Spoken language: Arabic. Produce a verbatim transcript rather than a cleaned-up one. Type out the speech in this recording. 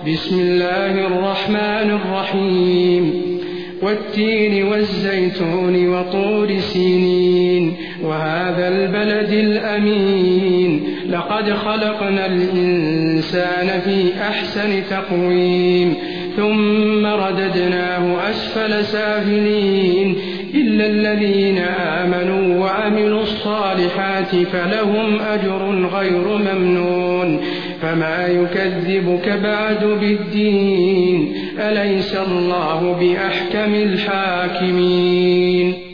بسم الله الرحمن الرحيم والتين والزيتون وطور سينين وهذا البلد الأمين لقد خلقنا الإنسان في أحسن تقويم ثم رددناه أسفل سافلين إلا الذين آمنوا وعملوا الصالحات فلهم أجر غير ممنون فما يكذبك بعد بالدين أليس الله بأحكم الحاكمين